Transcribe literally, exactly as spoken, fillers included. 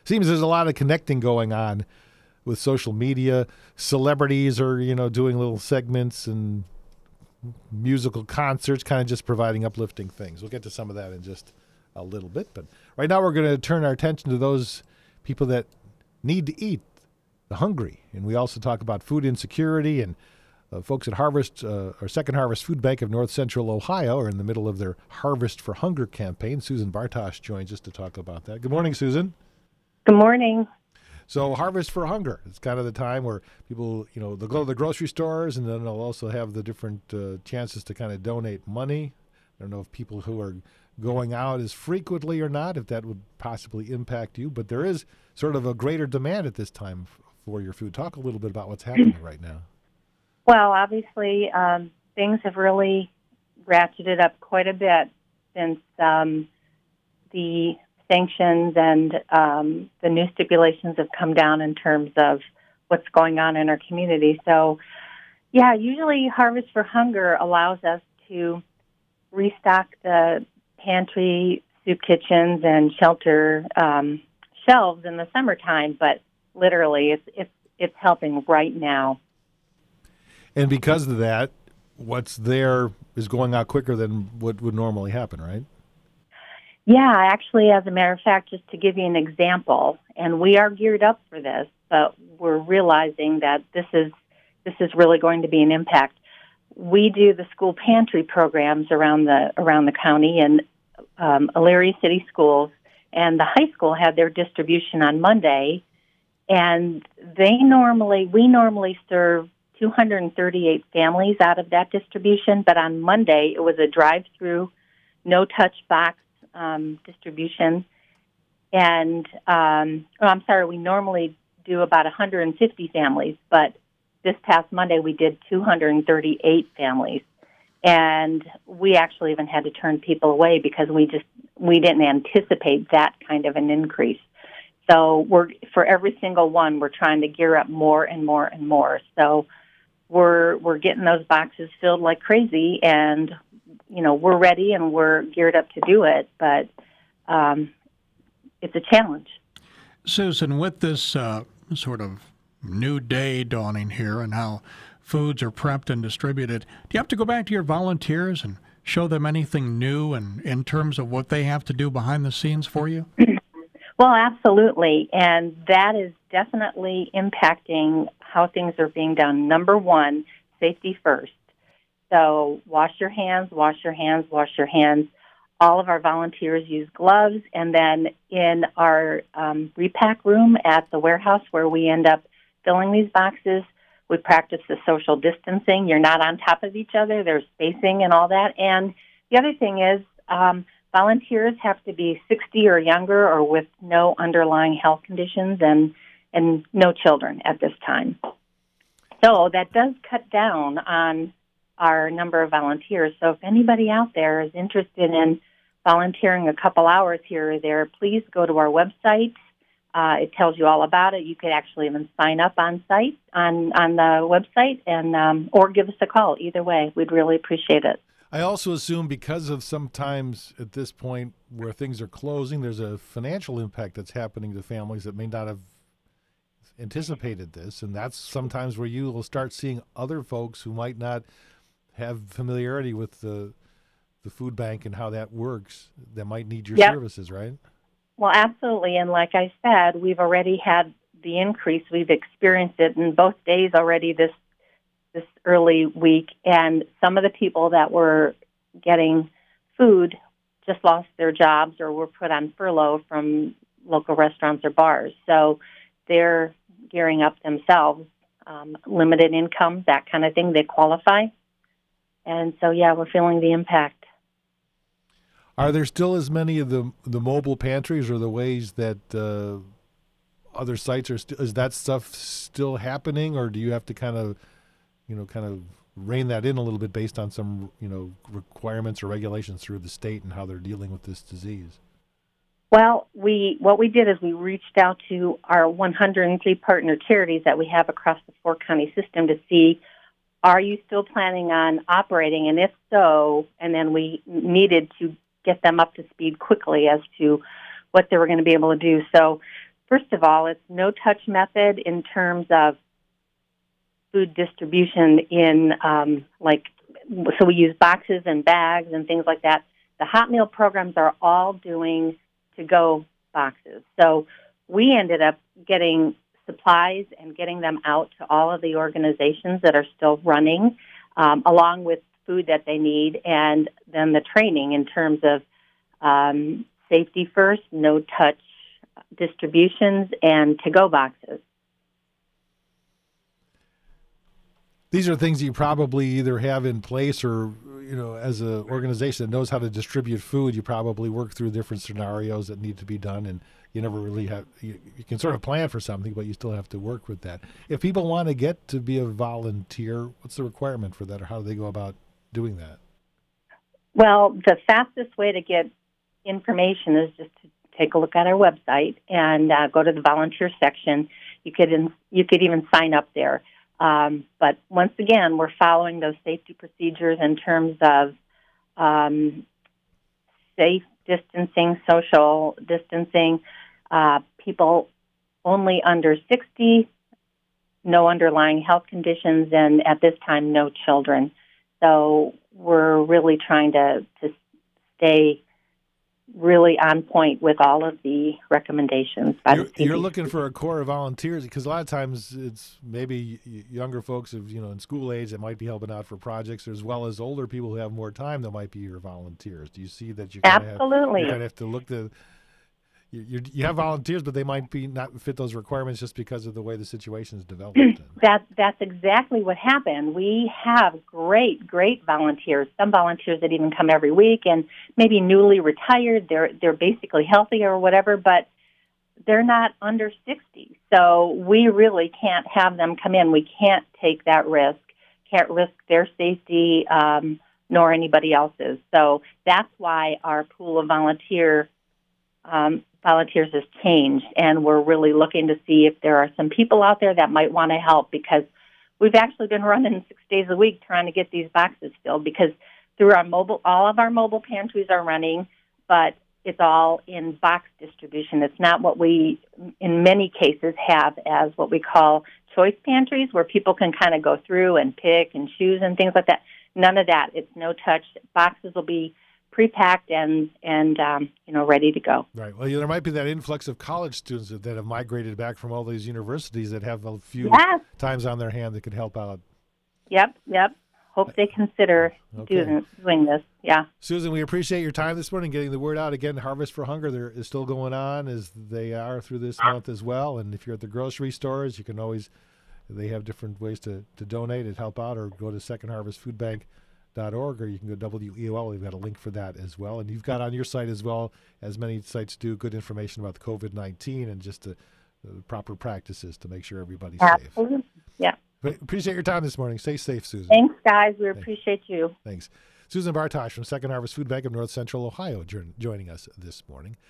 seems there's a lot of connecting going on with social media. Celebrities are, you know, doing little segments and musical concerts, kind of just providing uplifting things. We'll get to some of that in just a little bit. But right now we're going to turn our attention to those people that need to eat, the hungry. And we also talk about food insecurity, and uh, folks at Harvest, uh, or Second Harvest Food Bank of North Central Ohio, are in the middle of their Harvest for Hunger campaign. Susan Bartosh joins us to talk about that. Good morning, Susan. Good morning. So Harvest for Hunger, it's kind of the time where people, you know, they'll go to the grocery stores, and then they'll also have the different uh, chances to kind of donate money. I don't know if people who are going out as frequently or not, if that would possibly impact you, but there is sort of a greater demand at this time f- for your food. Talk a little bit about what's happening right now. Well, obviously, um, things have really ratcheted up quite a bit since um, the sanctions and um, the new stipulations have come down in terms of what's going on in our community. So, yeah, usually Harvest for Hunger allows us to restock the pantry, soup kitchens, and shelter um, shelves in the summertime, but literally it's, it's, it's helping right now. And because of that, what's there is going out quicker than what would normally happen, right? Yeah, actually, as a matter of fact, just to give you an example, and we are geared up for this, but we're realizing that this is this is really going to be an impact. We do the school pantry programs around the around the county, and um, Elyria City Schools and the high school had their distribution on Monday, and they normally we normally serve two hundred thirty-eight families out of that distribution, but on Monday it was a drive-through, no-touch box Um, distribution, and um, oh, I'm sorry, we normally do about one hundred fifty families, but this past Monday we did two hundred thirty-eight families, and we actually even had to turn people away because we just we didn't anticipate that kind of an increase. So we're for every single one, we're trying to gear up more and more and more. So we're we're getting those boxes filled like crazy, and you know, we're ready and we're geared up to do it, but um, it's a challenge. Susan, with this uh, sort of new day dawning here and how foods are prepped and distributed, do you have to go back to your volunteers and show them anything new and in terms of what they have to do behind the scenes for you? Well, absolutely, and that is definitely impacting how things are being done. Number one, safety first. So wash your hands, wash your hands, wash your hands. All of our volunteers use gloves. And then in our um, repack room at the warehouse where we end up filling these boxes, we practice the social distancing. You're not on top of each other. There's spacing and all that. And the other thing is um, volunteers have to be sixty or younger or with no underlying health conditions and, and no children at this time. So that does cut down on our number of volunteers. So if anybody out there is interested in volunteering a couple hours here or there, please go to our website. Uh, it tells you all about it. You could actually even sign up on site on on the website, and um, or give us a call. Either way, we'd really appreciate it. I also assume because of sometimes at this point where things are closing, there's a financial impact that's happening to families that may not have anticipated this, and that's sometimes where you will start seeing other folks who might not have familiarity with the the food bank and how that works that might need your Yep. services, right? Well, absolutely. And like I said, we've already had the increase. We've experienced it in both days already this this early week. And some of the people that were getting food just lost their jobs or were put on furlough from local restaurants or bars. So they're gearing up themselves, um, limited income, that kind of thing. They qualify. And so, yeah, we're feeling the impact. Are there still as many of the the mobile pantries or the ways that uh, other sites are? St- is that stuff still happening, or do you have to kind of, you know, kind of rein that in a little bit based on some, you know, requirements or regulations through the state and how they're dealing with this disease? Well, we what we did is we reached out to our one hundred three partner charities that we have across the four county system to see, are you still planning on operating? And if so, and then we needed to get them up to speed quickly as to what they were going to be able to do. So first of all, it's no-touch method in terms of food distribution in, um, like, so we use boxes and bags and things like that. The hot meal programs are all doing to-go boxes. So we ended up getting supplies and getting them out to all of the organizations that are still running, um, along with food that they need, and then the training in terms of um, safety first, no-touch distributions, and to-go boxes. These are things you probably either have in place or, you know, as an organization that knows how to distribute food, you probably work through different scenarios that need to be done, and you never really have, you, you can sort of plan for something, but you still have to work with that. If people want to get to be a volunteer, what's the requirement for that, or how do they go about doing that? Well, the fastest way to get information is just to take a look at our website and uh, go to the volunteer section. You could in, you could even sign up there. Um, but once again, we're following those safety procedures in terms of um, safe distancing, social distancing, uh, people only under sixty, no underlying health conditions, and at this time, no children. So we're really trying to, to stay really on point with all of the recommendations by You're, the C D C. you're looking for a core of volunteers, because a lot of times it's maybe younger folks of, you know, in school age that might be helping out for projects, as well as older people who have more time that might be your volunteers. Do you see that you kind of have, Absolutely. you kind of have to look to you, you you have volunteers, but they might be not fit those requirements just because of the way the situation is developed. that that's exactly what happened. We have great, great volunteers. Some volunteers that even come every week, and maybe newly retired. They're they're basically healthy or whatever, but they're not under sixty. So we really can't have them come in. We can't take that risk. Can't risk their safety, um, nor anybody else's. So that's why our pool of volunteer um, volunteers has changed, and we're really looking to see if there are some people out there that might want to help, because we've actually been running six days a week trying to get these boxes filled, because through our mobile, all of our mobile pantries are running, but it's all in box distribution. It's not what we, in many cases, have as what we call choice pantries, where people can kind of go through and pick and choose and things like that. None of that. It's no touch. Boxes will be pre-packed and, and um, you know, ready to go. Right. Well, yeah, there might be that influx of college students that, that have migrated back from all these universities that have a few Yes. times on their hand that could help out. Yep, yep. Hope they consider Okay. doing, doing this. Yeah. Susan, we appreciate your time this morning, getting the word out. Again, Harvest for Hunger there is still going on, as they are through this month as well. And if you're at the grocery stores, you can always, they have different ways to, to donate and help out, or go to second harvest food bank dot org, or you can go to W E O L. We've got a link for that as well. And you've got on your site as well, as many sites do, good information about the COVID nineteen and just the, the proper practices to make sure everybody's safe. Absolutely. Yeah. But appreciate your time this morning. Stay safe, Susan. Thanks, guys. We appreciate you. Thanks. Susan Bartosh from Second Harvest Food Bank of North Central Ohio join- joining us this morning.